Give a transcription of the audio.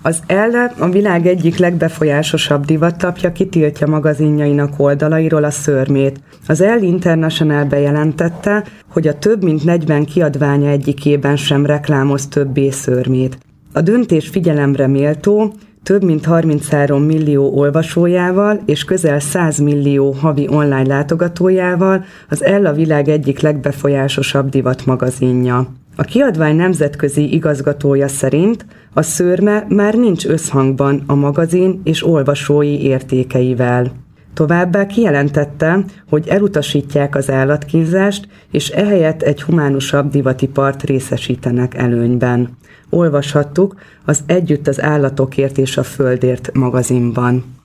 Az Elle, a világ egyik legbefolyásosabb divatlapja kitiltja magazinjainak oldalairól a szörmét. Az Elle International bejelentette, hogy a több mint 40 kiadványa egyikében sem reklámoz többé szörmét. A döntés figyelemre méltó, több mint 33 millió olvasójával és közel 100 millió havi online látogatójával az Elle a világ egyik legbefolyásosabb divatmagazinja. A kiadvány nemzetközi igazgatója szerint a szőrme már nincs összhangban a magazin és olvasói értékeivel. Továbbá kijelentette, hogy elutasítják az állatkínzást, és ehelyett egy humánusabb divatipart részesítenek előnyben. Olvashattuk az Együtt az állatokért és a földért magazinban.